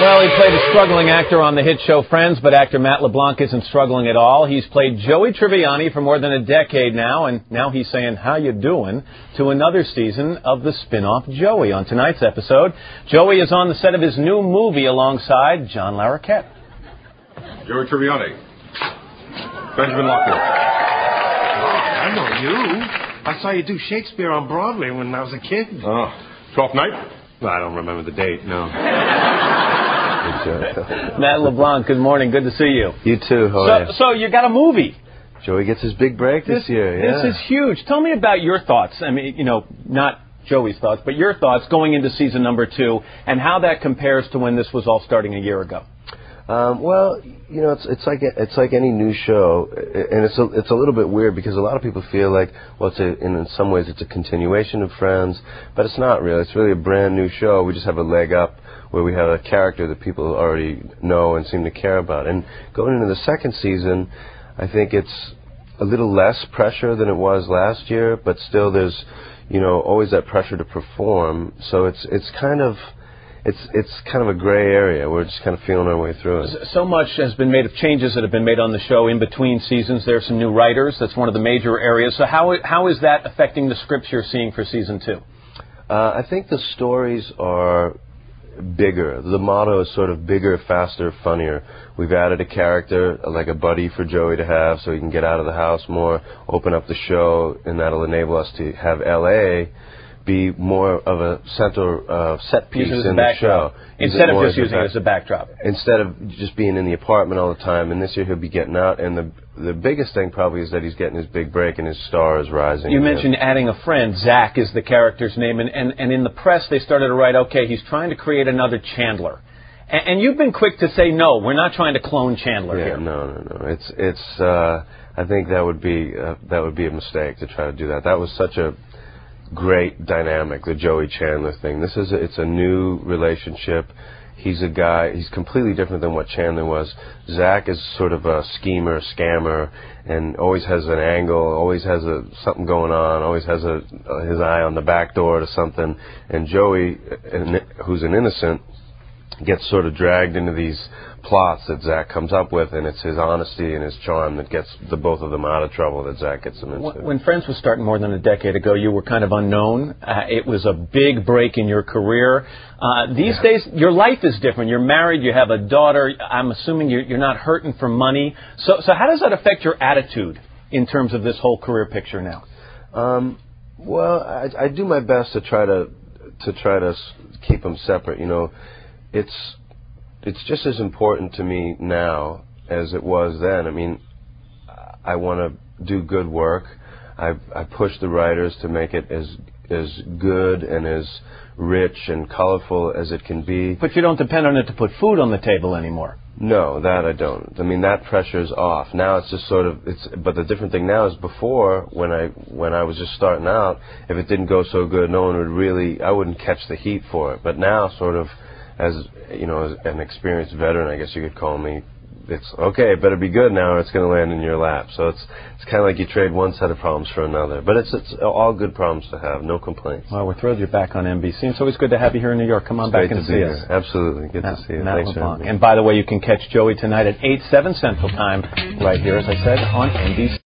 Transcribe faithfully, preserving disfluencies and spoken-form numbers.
Well, he played a struggling actor on the hit show Friends, but actor Matt LeBlanc isn't struggling at all. He's played Joey Tribbiani for more than a decade now, and now he's saying, "How you doing?" to another season of the spin-off Joey. On tonight's episode, Joey is on the set of his new movie alongside John Larroquette. Joey Tribbiani. Benjamin Lockwood. Oh, I know you. I saw you do Shakespeare on Broadway when I was a kid. Oh, Twelfth Night? Well, I don't remember the date, no. Matt LeBlanc, good morning. Good to see you. You too. How so, are you? so you got a movie. Joey gets his big break this, this year. Yeah. This is huge. Tell me about your thoughts. I mean, you know, not Joey's thoughts, but your thoughts going into season number two and how that compares to when this was all starting a year ago. Um, well, you know, it's it's like it's like any new show, and it's a, it's a little bit weird because a lot of people feel like, well, it's a, in, in some ways it's a continuation of Friends, but it's not really. It's really a brand new show. We just have a leg up where we have a character that people already know and seem to care about. And going into the second season, I think it's a little less pressure than it was last year, but still there's, you know, always that pressure to perform. So it's it's kind of It's it's kind of a gray area. We're just kind of feeling our way through it. So much has been made of changes that have been made on the show in between seasons. There's some new writers. That's one of the major areas. So how how is that affecting the scripts you're seeing for season two? Uh, I think the stories are bigger. The motto is sort of bigger, faster, funnier. We've added a character, like a buddy for Joey to have so he can get out of the house more, open up the show, and that'll enable us to have L A be more of a center uh, set piece in the show. Instead of just using it as a backdrop. Instead of just being in the apartment all the time. And this year he'll be getting out. And the the biggest thing probably is that he's getting his big break and his star is rising. You mentioned adding a friend. Zach is the character's name. And, and, and in the press they started to write, okay, he's trying to create another Chandler. And, and you've been quick to say, no, we're not trying to clone Chandler yeah, here. No, no, no. It's, it's, uh, I think that would be, uh, that would be a mistake to try to do that. That was such a great dynamic, the Joey Chandler thing. This is a, it's a new relationship. He's a guy, he's completely different than what Chandler was. Zach is sort of a schemer, scammer, and always has an angle, always has a, something going on, always has a, his eye on the back door to something. And Joey, who's an innocent, gets sort of dragged into these plots that Zach comes up with, and it's his honesty and his charm that gets the both of them out of trouble that Zach gets them into. When Friends was starting more than a decade ago, you were kind of unknown. Uh, it was a big break in your career. Uh, these yeah. days, your life is different. You're married, you have a daughter. I'm assuming you're, you're not hurting for money. So, so how does that affect your attitude in terms of this whole career picture now? Um, well, I, I do my best to try to to try to keep them separate. You know, it's It's just as important to me now as it was then. I mean, I want to do good work. I I push the writers to make it as as good and as rich and colorful as it can be. But you don't depend on it to put food on the table anymore. No, that I don't. I mean, that pressure's off. Now it's just sort of it's. But the different thing now is before, when I when I was just starting out, if it didn't go so good, no one would really. I wouldn't catch the heat for it. But now, sort of, as you know, as an experienced veteran, I guess you could call me. It's okay. It better be good now, or it's going to land in your lap. So it's it's kind of like you trade one set of problems for another. But it's it's all good problems to have. No complaints. Well, we're thrilled you're back on N B C. It's always good to have you here in New York. Come on it's back great and to see be us. Here. Absolutely, good Matt, to see you. Matt Thanks LeBlanc. for And by the way, you can catch Joey tonight at eight, seven Central Time, right here, as I said, on N B C.